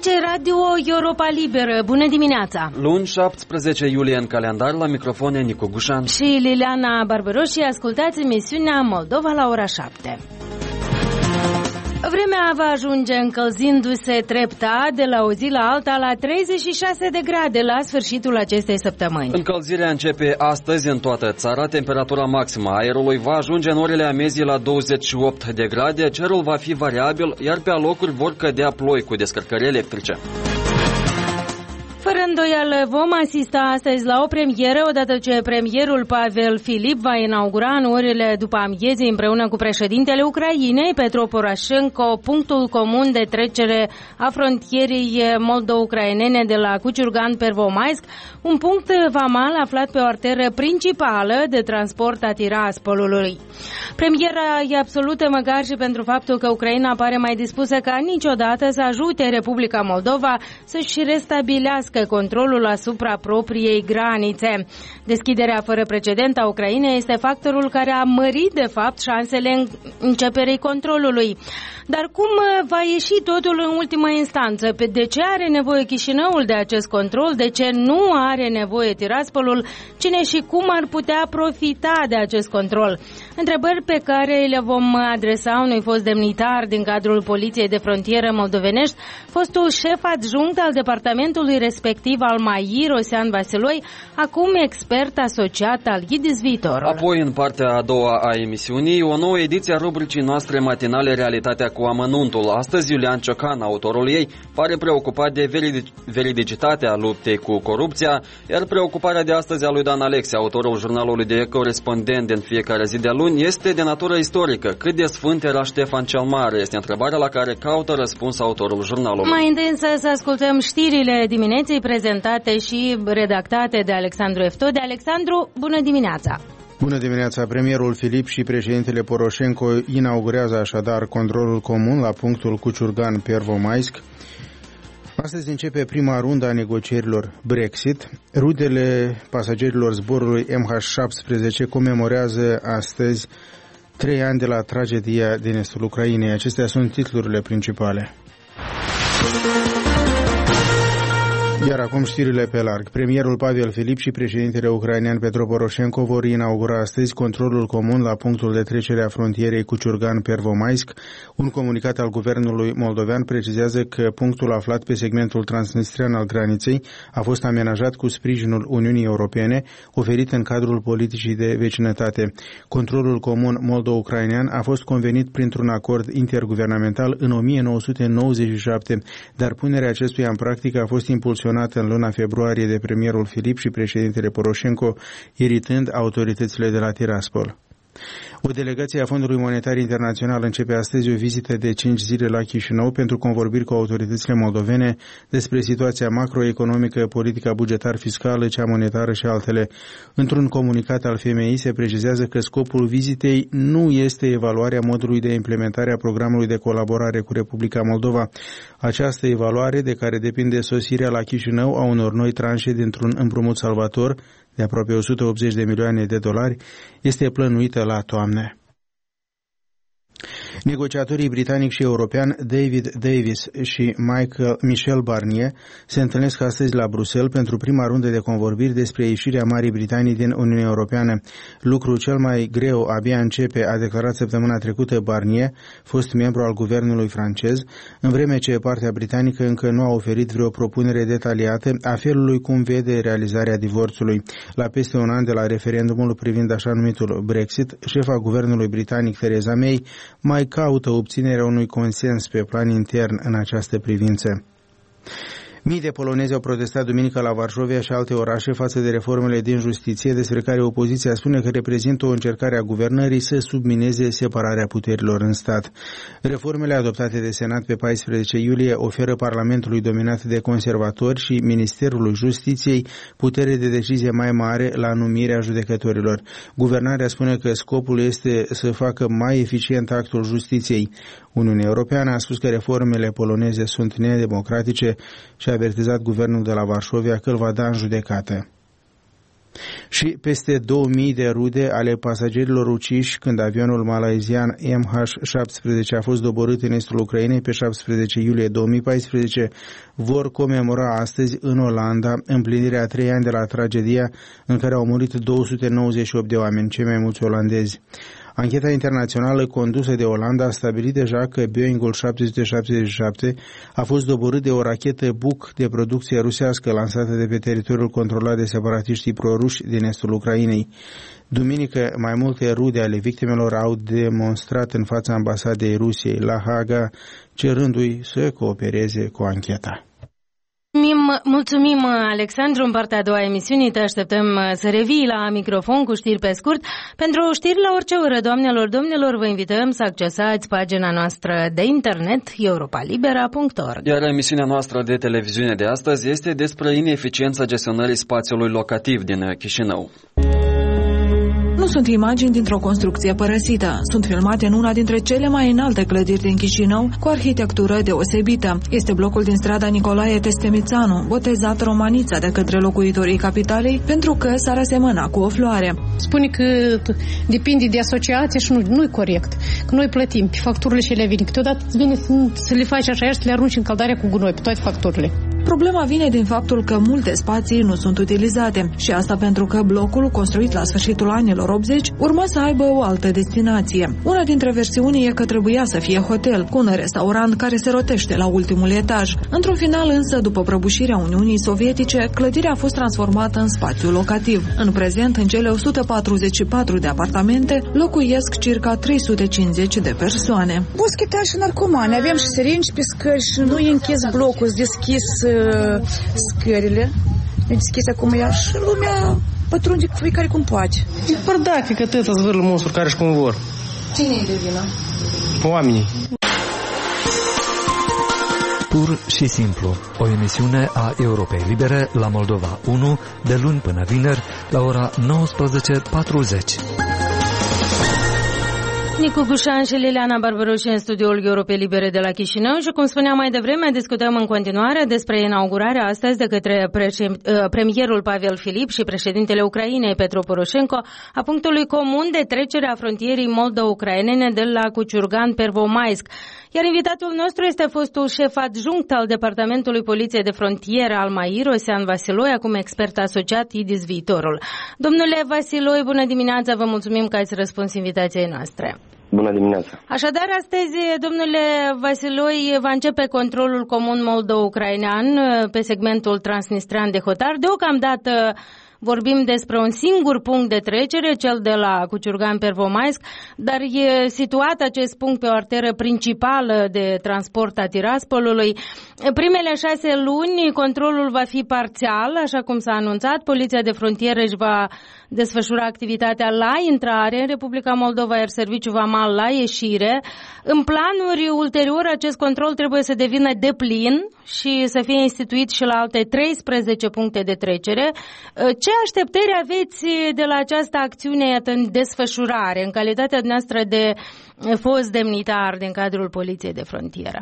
Radio Europa Liberă. Bună dimineața! Luni 17 iulie în calendar, la microfone Nicu Gușan și Liliana Barbaroși. Ascultați emisiunea Moldova la ora 7. Vremea va ajunge încălzindu-se treptat de la o zi la alta la 36 de grade la sfârșitul acestei săptămâni. Încălzirea începe astăzi în toată țara. Temperatura maximă a aerului va ajunge în orele amiezii la 28 de grade. Cerul va fi variabil, iar pe alocuri vor cădea ploi cu descărcări electrice. Fără îndoială vom asista astăzi la o premieră, odată ce premierul Pavel Filip va inaugura în orele după amiezii împreună cu președintele Ucrainei, Petro Poroșenko, punctul comun de trecere a frontierei moldo-ucrainene de la Cuciurgan-Pervomaisk, un punct vamal aflat pe o arteră principală de transport a Tiraspolului. Premiera e absolută măcar și pentru faptul că Ucraina pare mai dispusă ca niciodată să ajute Republica Moldova să-și restabilească controlul asupra propriei granițe. Deschiderea fără precedent a Ucrainei este factorul care a mărit, de fapt, șansele începerii controlului. Dar cum va ieși totul în ultimă instanță? De ce are nevoie Chișinăul de acest control? De ce nu are nevoie Tiraspolul? Cine și cum ar putea profita de acest control? Întrebări pe care le vom adresa unui fost demnitar din cadrul Poliției de Frontieră moldovenești, fostul șef adjunct al departamentului respectiv al MAI, Rosean Vasiloi, acum expert asociat al Ghidis Viitorul. Apoi, în partea a doua a emisiunii, o nouă ediție a rubricii noastre matinale Realitatea cu amănuntul. Astăzi, Iulian Ciocan, autorul ei, pare preocupat de veridicitatea luptei cu corupția, iar preocuparea de astăzi a lui Dan Alexe, autorul jurnalului de corespondent din fiecare zi de luni, este de natură istorică. Cât de sfânt era Ștefan cel Mare? Este întrebarea la care caută răspuns autorul jurnalului. Mai întâi să ascultăm știrile dimineții prezentate și redactate de Alexandru Eftode. Alexandru, bună dimineața! Bună dimineața! Premierul Filip și președintele Poroșenko inaugurează așadar controlul comun la punctul Cuciurgan-Pervomaisk. Astăzi începe prima rundă a negocierilor Brexit. Rudele pasagerilor zborului MH17 comemorează astăzi 3 ani de la tragedia din estul Ucrainei. Acestea sunt titlurile principale. Iar acum știrile pe larg. Premierul Pavel Filip și președintele ucrainean Petro Poroșenko vor inaugura astăzi controlul comun la punctul de trecere a frontierei Cuciurgan-Pervomaisk. Un comunicat al guvernului moldovean precizează că punctul aflat pe segmentul transnistrian al graniței a fost amenajat cu sprijinul Uniunii Europene, oferit în cadrul politicii de vecinătate. Controlul comun moldo-ucrainean a fost convenit printr-un acord interguvernamental în 1997, dar punerea acestuia în practică a fost impulsionată în luna februarie de premierul Filip și președintele Poroșenko, iritând autoritățile de la Tiraspol. O delegație a Fondului Monetar Internațional începe astăzi o vizită de 5 zile la Chișinău pentru convorbiri cu autoritățile moldovene despre situația macroeconomică, politica bugetar-fiscală, cea monetară și altele. Într-un comunicat al FMI se precizează că scopul vizitei nu este evaluarea modului de implementare a programului de colaborare cu Republica Moldova. Această evaluare, de care depinde sosirea la Chișinău a unor noi tranșe dintr-un împrumut salvator de aproape 180 de milioane de dolari, este plănuită la toamnă. Negociatorii britanic și european David Davis și Michel Barnier se întâlnesc astăzi la Bruxelles pentru prima rundă de convorbiri despre ieșirea Marii Britanii din Uniunea Europeană. Lucrul cel mai greu abia începe, a declarat săptămâna trecută Barnier, fost membru al guvernului francez, în vreme ce partea britanică încă nu a oferit vreo propunere detaliată a felului cum vede realizarea divorțului. La peste un an de la referendumul privind așa numitul Brexit, șefa guvernului britanic Theresa May mai caută obținerea unui consens pe plan intern în această privință. Mii de polonezi au protestat duminică la Varșovia și alte orașe față de reformele din justiție, despre care opoziția spune că reprezintă o încercare a guvernării să submineze separarea puterilor în stat. Reformele adoptate de Senat pe 14 iulie oferă Parlamentului dominat de conservatori și Ministerului Justiției putere de decizie mai mare la numirea judecătorilor. Guvernarea spune că scopul este să facă mai eficient actul justiției. Uniunea Europeană a spus că reformele poloneze sunt nedemocratice și a avertizat guvernul de la Varșovia că îl va da în judecată. Și peste 2000 de rude ale pasagerilor uciși când avionul malaizian MH17 a fost doborât în estul Ucrainei pe 17 iulie 2014 vor comemora astăzi în Olanda împlinirea a 3 ani de la tragedia în care au murit 298 de oameni, cei mai mulți olandezi. Ancheta internațională condusă de Olanda a stabilit deja că Boeing-ul 777 a fost doborât de o rachetă Buk de producție rusească lansată de pe teritoriul controlat de separatiștii proruși din estul Ucrainei. Duminică, mai multe rude ale victimelor au demonstrat în fața ambasadei Rusiei la Haga, cerându-i să coopereze cu ancheta. Mulțumim, Alexandru, în partea a doua a emisiunii. Te așteptăm să revii la microfon cu știri pe scurt. Pentru știri la orice oră, doamnelor, domnilor, vă invităm să accesați pagina noastră de internet europalibera.org. Iar emisiunea noastră de televiziune de astăzi este despre ineficiența gestionării spațiului locativ din Chișinău. Nu sunt imagini dintr-o construcție părăsită. Sunt filmate în una dintre cele mai înalte clădiri din Chișinău, cu arhitectură deosebită. Este blocul din strada Nicolae Testemițanu, botezat Romanița de către locuitorii capitalei, pentru că s-ar asemăna cu o floare. Spune că depinde de asociație și nu-i corect. Că noi plătim pe facturile și le vine. Câteodată vine să le faci așa și să le arunci în căldarea cu gunoi pe toate facturile. Problema vine din faptul că multe spații nu sunt utilizate și asta pentru că blocul, construit la sfârșitul anilor 80, urma să aibă o altă destinație. Una dintre versiuni e că trebuia să fie hotel, cu un restaurant care se rotește la ultimul etaj. Într-un final însă, după prăbușirea Uniunii Sovietice, clădirea a fost transformată în spațiu locativ. În prezent, în cele 144 de apartamente, locuiesc circa 350 de persoane. Boschetari și narcomani, avem și sirinci pe scări și nu e închis blocul, deschis scările. E deschis acum ea și lumea pătrunde cu fiecare cum poate. E bărdache că atâta zvârlă monstru care și cum vor. Cine e de vină? Oamenii. Pur și simplu, o emisiune a Europei Libere la Moldova 1, de luni până vineri, la ora 19:40. Nicu Gușan și Liliana Barbaroși în studioul Europei Libere de la Chișinău și, cum spuneam mai devreme, discutăm în continuare despre inaugurarea astăzi de către premierul Pavel Filip și președintele Ucrainei Petro Poroșenko a punctului comun de trecere a frontierei moldo-ucrainene de la Cuciurgan-Pervomaisk. Iar invitatul nostru este fostul șef adjunct al Departamentului Poliției de Frontieră al MAI, Rosean Vasiloi, acum expert asociat IDIS Viitorul. Domnule Vasiloi, bună dimineața, vă mulțumim că ați răspuns invitației noastre. Bună dimineața! Așadar, astăzi, domnule Vasiloi, va începe controlul comun moldo-ucrainean pe segmentul transnistrean de hotar. Deocamdată vorbim despre un singur punct de trecere, cel de la Cuciurgan-Pervomaisk, dar e situat acest punct pe o arteră principală de transport a Tiraspolului. Primele 6 luni controlul va fi parțial, așa cum s-a anunțat. Poliția de frontieră își va desfășura activitatea la intrare în Republica Moldova, iar serviciul vamal la ieșire. În planuri ulterior, acest control trebuie să devină deplin și să fie instituit și la alte 13 puncte de trecere. Ce așteptări aveți de la această acțiune în desfășurare, în calitatea noastră de fost demnitar din cadrul Poliției de Frontieră?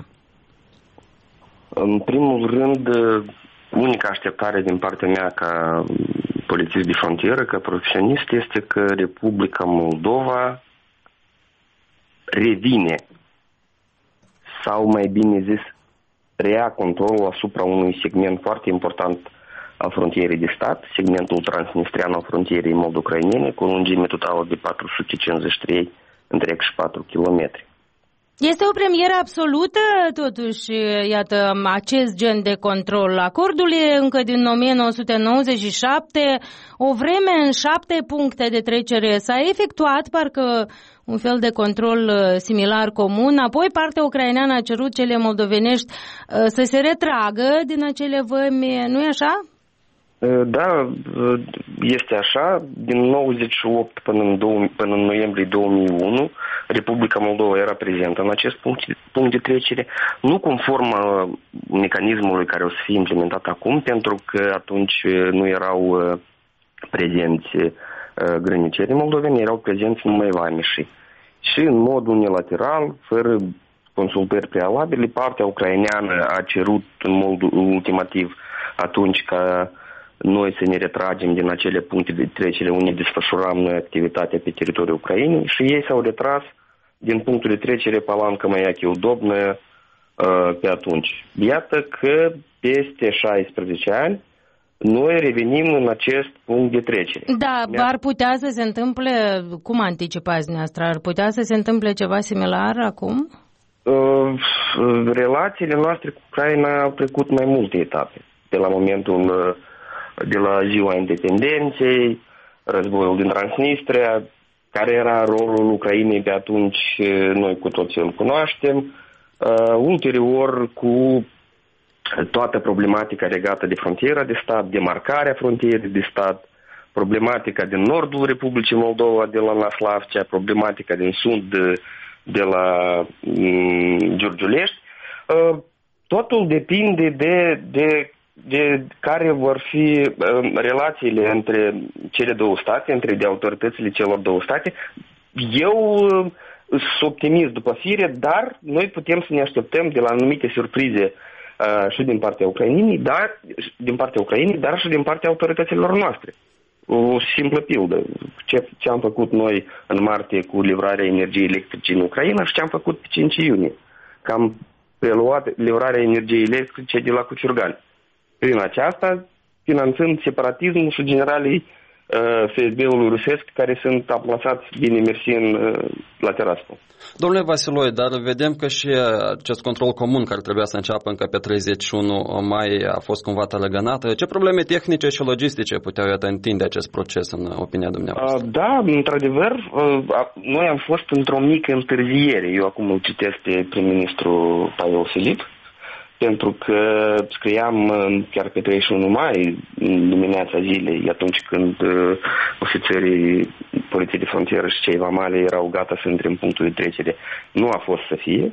În primul rând, unica așteptare din partea mea ca polițist de frontieră, ca profesionist, este că Republica Moldova revine, sau mai bine zis, rea controlul asupra unui segment foarte important al frontierei de stat, segmentul transnistrean al frontierei moldo-ucrainene, cu o lungime totală de 453 întreg și 4 kilometri. Este o premieră absolută, totuși, iată, acest gen de control. Acordul e încă din 1997, o vreme în 7 puncte de trecere s-a efectuat, parcă un fel de control similar comun, apoi partea ucraineană a cerut cele moldovenești să se retragă din acele vămi, nu-i așa? Da, este așa. Din 98 până în noiembrie 2001, Republica Moldova era prezentă în acest punct de trecere, nu conform mecanismului care o să fie implementat acum, pentru că atunci nu erau prezenți grănicerii moldoveni, erau prezenți numai vameșii. Și în mod unilateral, fără consultări prealabile, partea ucraineană a cerut în mod ultimativ atunci ca noi să ne retragem din acele puncte de trecere unde desfășuram noi activitatea pe teritoriul Ucrainei și ei s-au retras din punctul de trecere Palanca Maiachi Udobnă pe atunci. Iată că peste 16 ani noi revenim în acest punct de trecere. Da, ar putea să se întâmple, cum anticipați dumneavoastră, ar putea să se întâmple ceva similar acum? Relațiile noastre cu Ucraina au trecut mai multe etape. De la ziua independenței, războiul din Transnistria, care era rolul Ucrainei pe atunci, noi cu toții îl cunoaștem. Ulterior, cu toată problematica legată de frontiera de stat, demarcarea frontierei de stat, problematica din nordul Republicii Moldova, de la Năslavcea, problematica din sud, de la Giurgiulești. Totul depinde de care vor fi relațiile între cele două state, de autoritățile celor două state. Eu sunt optimist după fire, dar noi putem să ne așteptăm de la anumite surprize și din partea Ucrainei, dar și din partea autorităților noastre. O simplă pildă. Ce am făcut noi în martie cu livrarea energiei electrice în Ucraina și ce am făcut pe 5 iunie. Că am preluat livrarea energiei electrice de la Cuciurgani. Prin aceasta, finanțând separatismul și generalii FSB-ului rusesc care sunt aplasați bine mersi la Tiraspol. Domnule Vasiloi, dar vedem că și acest control comun care trebuia să înceapă încă pe 31 mai a fost cumva tălăgănat. Ce probleme tehnice și logistice puteau întinde acest proces în opinia dumneavoastră? Da, într-adevăr, noi am fost într-o mică întârziere. Eu acum îl citesc pe prim-ministru Pavel Filip, pentru că scriam chiar pe 31 mai, în dimineața zilei, atunci când ofițerii Poliției de Frontieră și cei vamale erau gata să intre în punctul de trecere. Nu a fost să fie.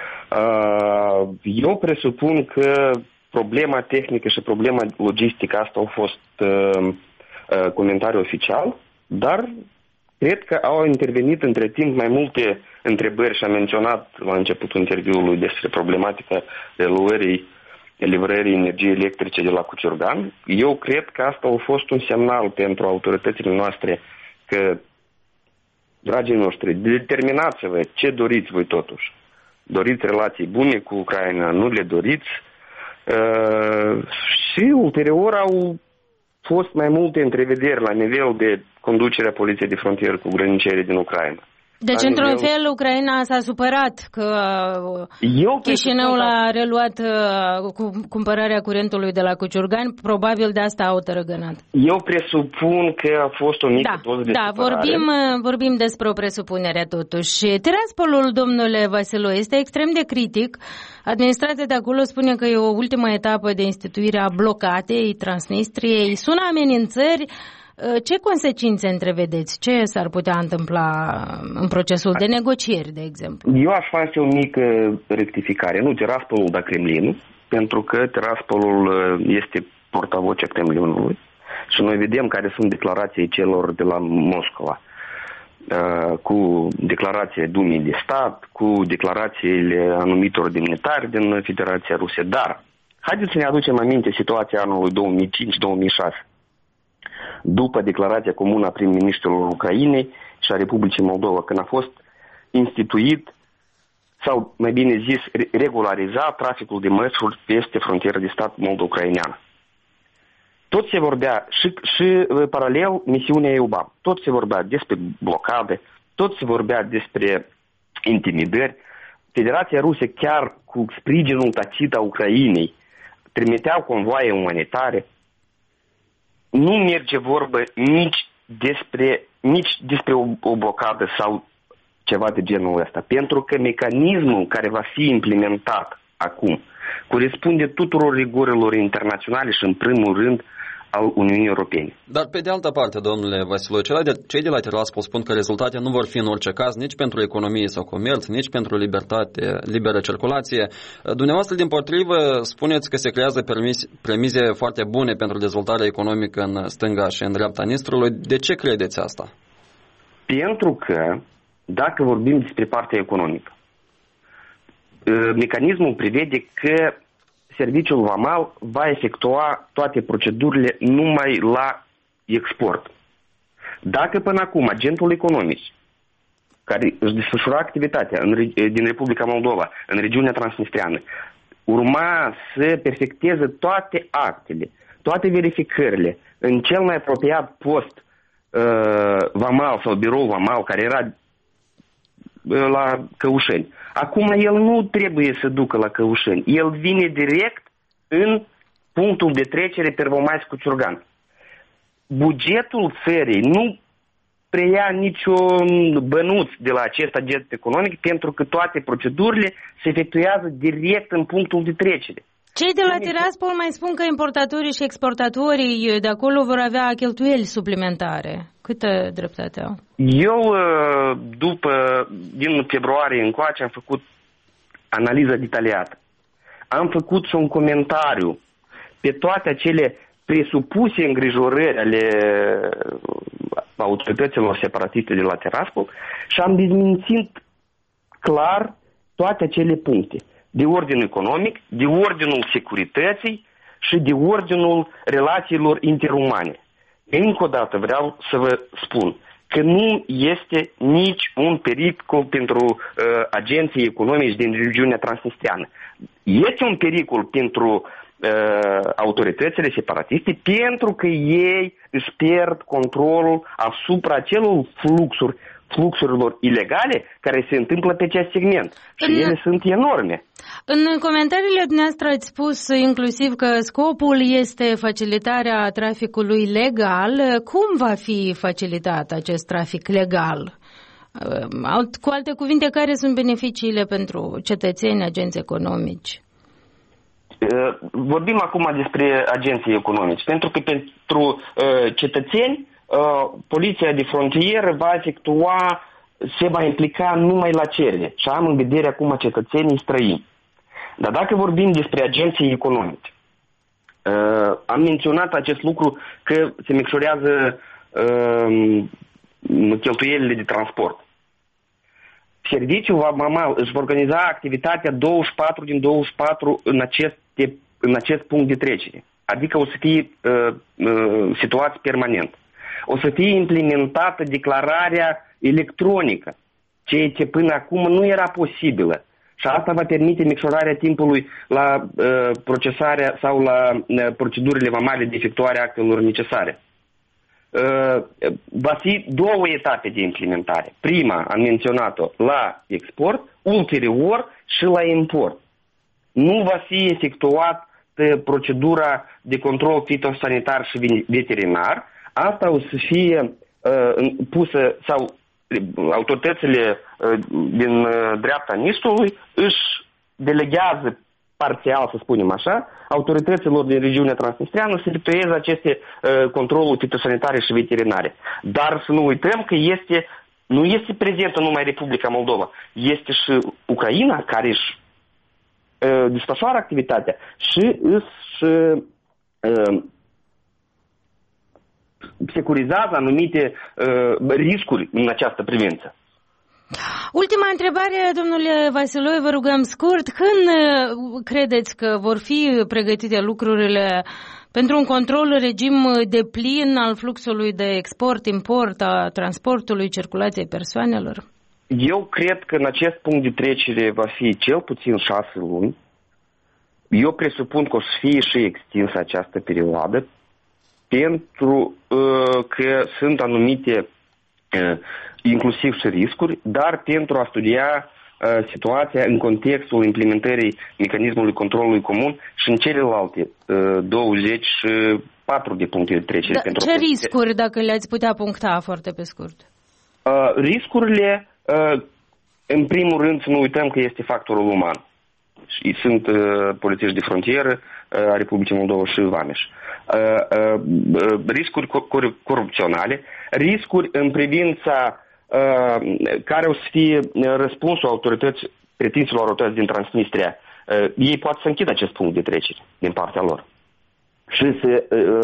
Eu presupun că problema tehnică și problema logistică, asta au fost comentarii oficial, dar cred că au intervenit între timp mai multe întrebări și am menționat la începutul interviului despre problematica livrării energiei electrice de la Cuciurgan. Eu cred că asta a fost un semnal pentru autoritățile noastre că, dragii noștri, determinați-vă ce doriți voi totuși. Doriți relații bune cu Ucraina, nu le doriți. Și ulterior au fost mai multe întrevederi la nivel de conducerea Poliției de Frontieră cu granițele din Ucraina. Deci, într-un fel, Ucraina s-a supărat că Chișinăul a reluat cumpărarea curentului de la Cuciurgani, probabil de asta au tărăgănat. Eu presupun că a fost o mică doză de supărare. Vorbim despre o presupunere totuși. Tiraspolul, domnule Vasiloi, este extrem de critic. Administrația de acolo spune că e o ultimă etapă de instituire a blocatei Transnistriei. Sună amenințări. Ce consecințe întrevedeți? Ce s-ar putea întâmpla în procesul de negocieri, de exemplu? Eu aș face o mică rectificare. Nu Tiraspolul, dar Kremlinul, pentru că Tiraspolul este portavocea Kremlinului și noi vedem care sunt declarații celor de la Moscova, cu declarația Dumei de stat, cu declarațiile anumitor demnitari din Federația Rusă. Dar haideți să ne aducem aminte situația anului 2005-2006. După declarația comună a prim-ministrului Ucrainei și a Republicii Moldova, când a fost instituit, sau mai bine zis, regularizat traficul de mărfuri peste frontiera de stat moldo-ucraineană. Tot se vorbea, și paralel misiunea EUBAM, tot se vorbea despre blocade, tot se vorbea despre intimidări. Federația Rusă, chiar cu sprijinul tacit a Ucrainei, trimiteau convoaie umanitare. Nu merge vorbă nici despre o blocadă sau ceva de genul ăsta. Pentru că mecanismul care va fi implementat acum corespunde tuturor rigurilor internaționale și în primul rând al Uniunii Europene. Dar pe de altă parte, domnule Vasiloi, cei de la Tiraspol spun că rezultatele nu vor fi în orice caz nici pentru economie sau comerț, nici pentru liberă circulație. Dumneavoastră, dimpotrivă, spuneți că se creează premize foarte bune pentru dezvoltarea economică în stânga și în dreapta Nistrului. De ce credeți asta? Pentru că, dacă vorbim despre partea economică, mecanismul prevede că serviciul vamal va efectua toate procedurile numai la export. Dacă până acum agentul economic care își desfășura activitatea din Republica Moldova, în regiunea transnistreană, urma să perfecteze toate actele, toate verificările în cel mai apropiat post vamal sau birou vamal care era la Căușeni. Acum el nu trebuie să ducă la Căușeni. El vine direct în punctul de trecere Pervomaisk-Cuciurgan. Bugetul țării nu preia niciun bănuț de la acest agent economic pentru că toate procedurile se efectuează direct în punctul de trecere. Cei de la Tiraspol mai spun că importatorii și exportatorii de acolo vor avea cheltuieli suplimentare. Câtă dreptate au? Eu, din februarie încoace, am făcut analiza detaliată. Am făcut și un comentariu pe toate acele presupuse îngrijorări ale autorităților separatiste de la Tiraspol și am dezmințit clar toate acele puncte. De ordin economic, de ordinul securității și de ordinul relațiilor interumane. Încă o dată vreau să vă spun că nu este nici un pericol pentru agenții economici din regiunea transnistreană. Este un pericol pentru autoritățile separatiste pentru că ei își pierd controlul asupra acelor fluxurilor ilegale care se întâmplă pe acest segment. Și ele sunt enorme. În comentariile dumneavoastră ați spus inclusiv că scopul este facilitarea traficului legal. Cum va fi facilitat acest trafic legal? Cu alte cuvinte, care sunt beneficiile pentru cetățeni, agenți economici? Vorbim acum despre agenții economici. Pentru că pentru cetățeni poliția de frontieră se va implica numai la cerere și am în vedere acum cetățenii străini. Dar dacă vorbim despre agenții economici, am menționat acest lucru că se micșorează cheltuielile de transport. Serviciul vamal își va organiza activitatea 24 din 24 în acest punct de trecere. Adică o să fie situați permanent. O să fie implementată declararea electronică, ceea ce până acum nu era posibilă. Și asta va permite micșorarea timpului la procesarea sau la procedurile vamale de efectuare a actelor necesare. Va fi două etape de implementare. Prima, am menționat-o, la export, ulterior și la import. Nu va fi efectuat procedura de control fitosanitar și veterinar. Asta o să fie pusă sau autoritățile din dreapta Nistului își deleghează parțial, să spunem așa, autorităților din regiunea transnistreană să efectueze aceste controluri fitosanitare și veterinare. Dar să nu uităm că nu este prezentă numai Republica Moldova, este și Ucraina care își desfășoară activitatea și își securizează anumite riscuri în această privință. Ultima întrebare, domnule Vasiloi, vă rugăm scurt. Când credeți că vor fi pregătite lucrurile pentru un control regim deplin al fluxului de export-import, a transportului, circulației persoanelor? Eu cred că în acest punct de trecere va fi cel puțin 6 luni. Eu presupun că o să fie și extinsă această perioadă pentru că sunt anumite inclusiv și riscuri, dar pentru a studia situația în contextul implementării mecanismului controlului comun și în celelalte 24 de puncte de trecere. Ce riscuri, dacă le-ați putea puncta foarte pe scurt? Riscurile, în primul rând, să nu uităm că este factorul uman. Și sunt polițiști de frontieră a Republicii Moldova și vameș. Riscuri corupționale, riscuri în privința care o să fie răspunsul pretinților autorități din Transnistria. Ei pot să închidă acest punct de trecere din partea lor și să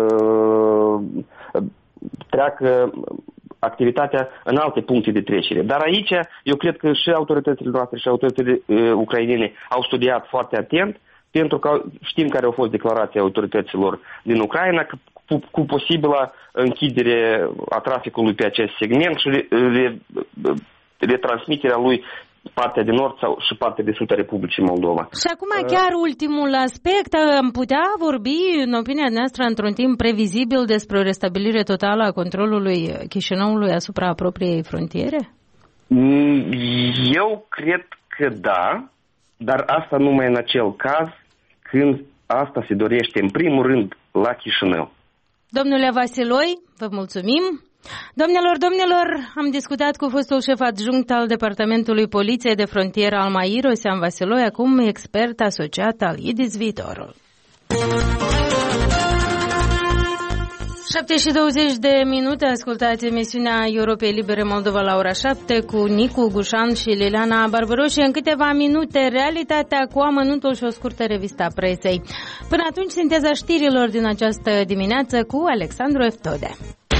treacă activitatea în alte puncte de trecere. Dar aici eu cred că și autoritățile noastre și autoritățile ucrainene au studiat foarte atent pentru că știm care au fost declarația autorităților din Ucraina, că cu posibilă închidere a traficului pe acest segment și retransmiterea lui partea de nord și partea de sud a Republicii Moldova. Și acum chiar ultimul aspect, am putea vorbi, în opinia noastră, într-un timp previzibil despre o restabilire totală a controlului Chișinăului asupra propriei frontiere? Eu cred că da, dar asta numai în acel caz când asta se dorește în primul rând la Chișinău. Domnule Vasiloi, vă mulțumim. Domnilor, am discutat cu fostul șef adjunct al Departamentului Poliției de Frontieră al MAI, Rosean Vasiloi, acum expert asociat al IDIS Viitorul. 7:20, ascultați emisiunea Europei Libere Moldova la ora 7 cu Nicu Gușan și Liliana Barbaroșie. În câteva minute, realitatea cu amănuntul și o scurtă revista presei. Până atunci, sinteza știrilor din această dimineață cu Alexandru Eftode.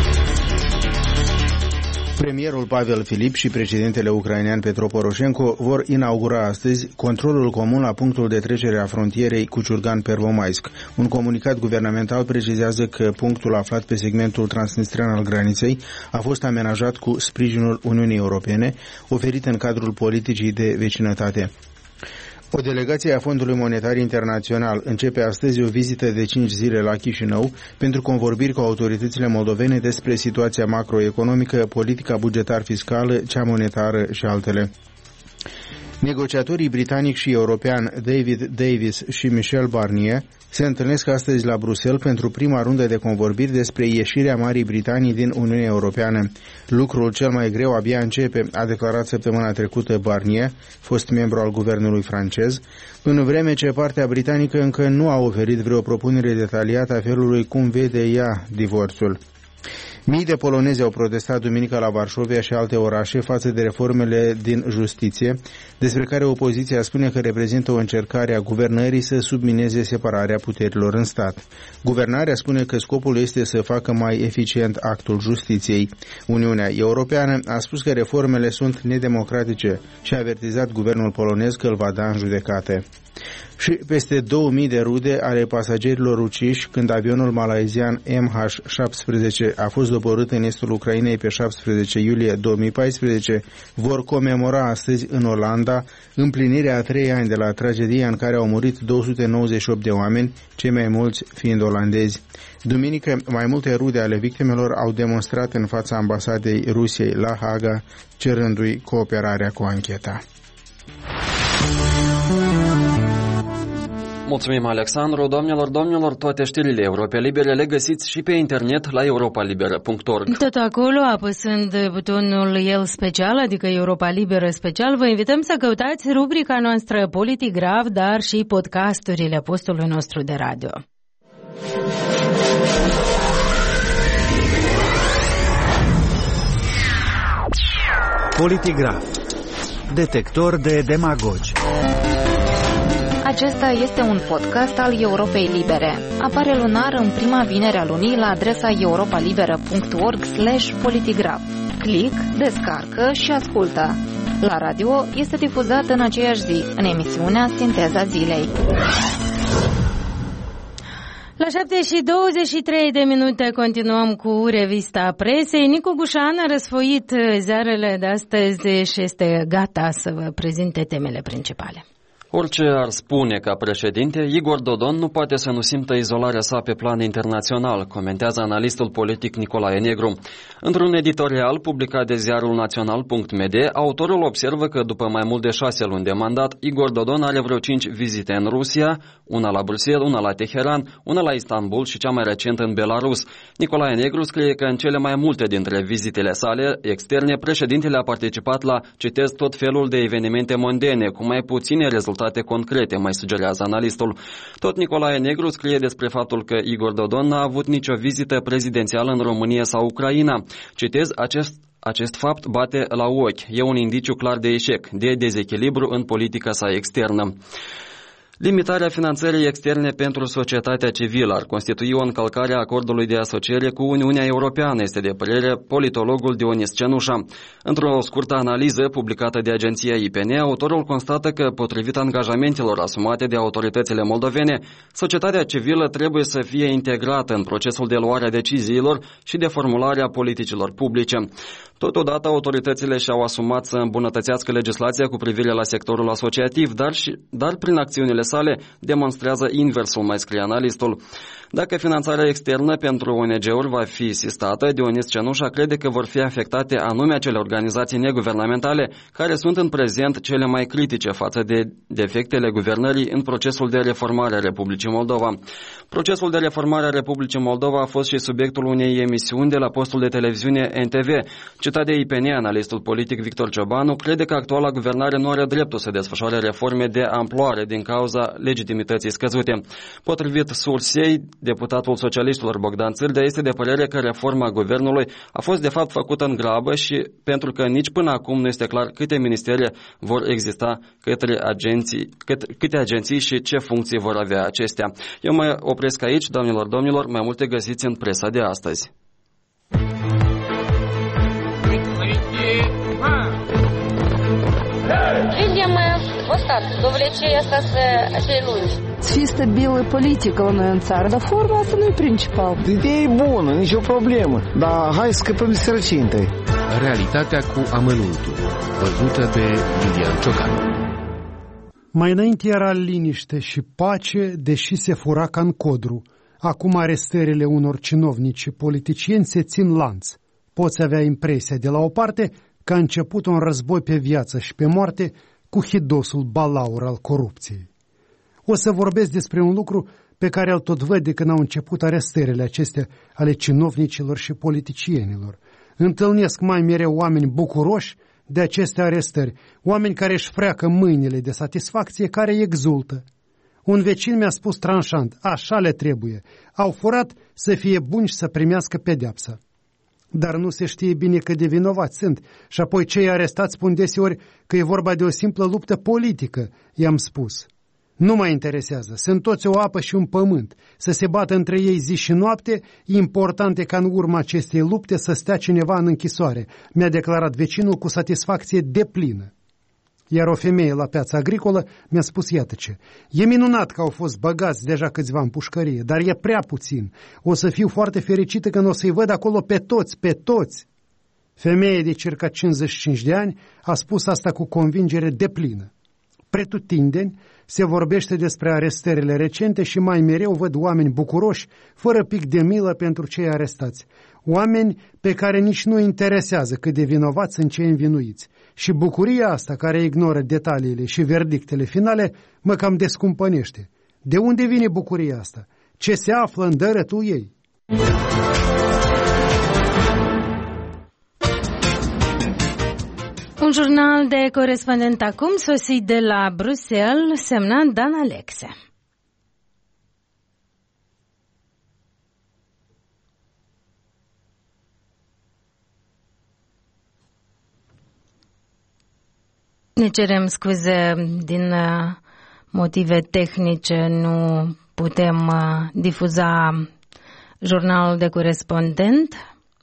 Premierul Pavel Filip și președintele ucrainean Petro Poroșenko vor inaugura astăzi controlul comun la punctul de trecere a frontierei Cuciurgan-Pervomaisk. Un comunicat guvernamental precizează că punctul aflat pe segmentul transnistrian al graniței a fost amenajat cu sprijinul Uniunii Europene, oferit în cadrul politicii de vecinătate. O delegație a Fondului Monetar Internațional începe astăzi o vizită de 5 zile la Chișinău pentru convorbiri cu autoritățile moldovene despre situația macroeconomică, politica bugetar-fiscală, cea monetară și altele. Negociatorii britanic și european David Davis și Michel Barnier se întâlnesc astăzi la Bruxelles pentru prima rundă de convorbiri despre ieșirea Marii Britanii din Uniunea Europeană. Lucrul cel mai greu abia începe, a declarat săptămâna trecută Barnier, fost membru al guvernului francez, în vreme ce partea britanică încă nu a oferit vreo propunere detaliată a felului cum vede ea divorțul. Mii de polonezi au protestat duminică la Varșovia și alte orașe față de reformele din justiție, despre care opoziția spune că reprezintă o încercare a guvernării să submineze separarea puterilor în stat. Guvernarea spune că scopul este să facă mai eficient actul justiției. Uniunea Europeană a spus că reformele sunt nedemocratice și a avertizat guvernul polonez că îl va da în judecată. Și peste 2000 de rude ale pasagerilor uciși când avionul malaizian MH17 a fost doborât în estul Ucrainei pe 17 iulie 2014 vor comemora astăzi în Olanda împlinirea a 3 ani de la tragedia în care au murit 298 de oameni, cei mai mulți fiind olandezi. Duminică, mai multe rude ale victimelor au demonstrat în fața ambasadei Rusiei la Haga, cerându-i cooperarea cu ancheta. Mulțumim, Alexandru. Domnilor, toate știrile Europei Libere le găsiți și pe internet la europalibera.org. Tot acolo, apăsând butonul El Special, adică Europa Liberă Special, vă invităm să căutați rubrica noastră Politigrav, dar și podcasturile postului nostru de radio. Politigraf. Detector de demagogi. Acesta este un podcast al Europei Libere. Apare lunar în prima vinere a lunii la adresa europalibera.org/politigraf. Click, descarcă și ascultă. La radio este difuzat în aceeași zi, în emisiunea Sinteza Zilei. La 7:23 continuăm cu revista presei. Nicu Gușan a răsfoit ziarele de astăzi și este gata să vă prezinte temele principale. Orice ar spune ca președinte, Igor Dodon nu poate să nu simtă izolarea sa pe plan internațional, comentează analistul politic Nicolae Negru. Într-un editorial publicat de ziarul național.md, autorul observă că după mai mult de 6 luni de mandat, Igor Dodon are vreo 5 vizite în Rusia, una la Bruxelles, una la Teheran, una la Istanbul și cea mai recent în Belarus. Nicolae Negru scrie că în cele mai multe dintre vizitele sale externe, președintele a participat la, citez, tot felul de evenimente mondene, cu mai puține rezultate concrete, mai sugerează analistul. Tot Nicolae Negru scrie despre faptul că Igor Dodon n-a avut nicio vizită prezidențială în România sau Ucraina. Citez, acest fapt bate la ochi. E un indiciu clar de eșec, de dezechilibru în politica sa externă. Limitarea finanțării externe pentru societatea civilă ar constitui o încălcare a acordului de asociere cu Uniunea Europeană, este de părere politologul Dionis Cenușa. Într-o scurtă analiză publicată de agenția IPN, autorul constată că, potrivit angajamentelor asumate de autoritățile moldovene, societatea civilă trebuie să fie integrată în procesul de luare a deciziilor și de formulare a politicilor publice. Totodată, autoritățile și-au asumat să îmbunătățească legislația cu privire la sectorul asociativ, dar prin acțiunile sale demonstrează inversul, mai scrie analistul. Dacă finanțarea externă pentru ONG-uri va fi sistată, Dionis Cenușa crede că vor fi afectate anume acele organizații neguvernamentale care sunt în prezent cele mai critice față de defectele guvernării în procesul de reformare a Republicii Moldova. Procesul de reformare a Republicii Moldova a fost și subiectul unei emisiuni de la postul de televiziune NTV. Citat de IPN, analistul politic Victor Ciobanu crede că actuala guvernare nu are dreptul să desfășoare reforme de amploare din cauza legitimității scăzute. Potrivit sursei, deputatul socialiștilor Bogdan Țârdea este de părere că reforma guvernului a fost de fapt făcută în grabă și pentru că nici până acum nu este clar câte ministere vor exista, câte agenții și ce funcții vor avea acestea. Eu mă opresc aici, doamnelor, domnilor, mai multe găsiți în presa de astăzi. Видим остатки, довлечение остаться acei lungi. Fi stabilă politică la noi în țară, dar forma asta nu e principal. Ideea e bună, nicio problemă, dar hai să scăpăm de sărăcie întâi. Realitatea cu amănuntul, văzută de Iulian Ciocan. Mai înainte era liniște și pace, deși se fura ca în codru. Acum arestările unor cinovnici și politicieni se țin lanț. Poți avea impresia de la o parte că a început un război pe viață și pe moarte cu hidosul balaur al corupției. O să vorbesc despre un lucru pe care îl tot văd de când au început arestările acestea ale cinovnicilor și politicienilor. Întâlnesc mai mereu oameni bucuroși de aceste arestări, oameni care își freacă mâinile de satisfacție, care exultă. Un vecin mi-a spus tranșant, așa le trebuie, au furat să fie buni și să primească pedeapsa. Dar nu se știe bine cât de vinovați sunt și apoi cei arestați spun deseori că e vorba de o simplă luptă politică, i-am spus. Nu mă interesează, sunt toți o apă și un pământ, să se bată între ei zi și noapte, important e ca în urma acestei lupte să stea cineva în închisoare, mi-a declarat vecinul cu satisfacție deplină. Iar o femeie la piața agricolă mi-a spus, iată ce, e minunat că au fost băgați deja câțiva în pușcărie, dar e prea puțin. O să fiu foarte fericită când o să-i văd acolo pe toți. Femeie de circa 55 de ani a spus asta cu convingere deplină. Pretutindeni se vorbește despre arestările recente și mai mereu văd oameni bucuroși, fără pic de milă pentru cei arestați. Oameni pe care nici nu interesează cât de vinovați sunt cei învinuiți. Și bucuria asta, care ignoră detaliile și verdictele finale, mă cam descumpănește. De unde vine bucuria asta? Ce se află în dărătul ei? Un jurnal de corespondent acum, sosit de la Bruxelles, semnat Dan Alexe. Ne cerem scuze, din motive tehnice nu putem difuza jurnalul de corespondent.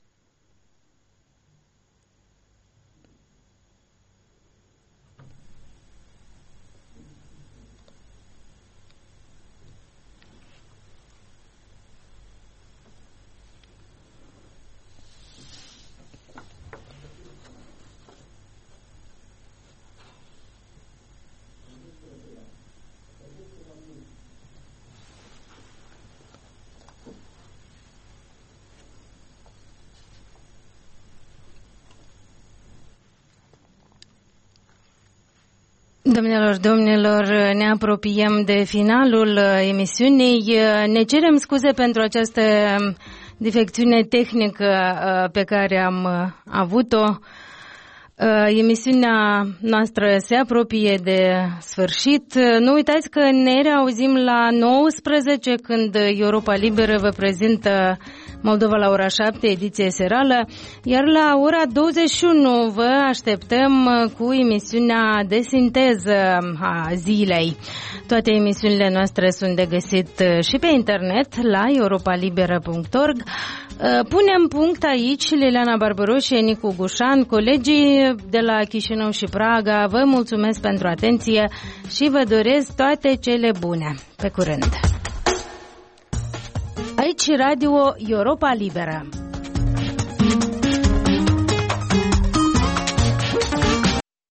Domnilor, ne apropiem de finalul emisiunii. Ne cerem scuze pentru această defecțiune tehnică pe care am avut-o. Emisiunea noastră se apropie de sfârșit. Nu uitați că ne reauzim la 19 când Europa Liberă vă prezintă Moldova la ora 7, ediție serală, iar la ora 21 vă așteptăm cu emisiunea de sinteză a zilei. Toate emisiunile noastre sunt de găsit și pe internet la europalibera.org. Punem punct aici. Liliana Barbaroș și Nicu Gușan, colegii de la Chișinău și Praga, vă mulțumesc pentru atenție și vă doresc toate cele bune. Pe curând! Aici Radio Europa Liberă.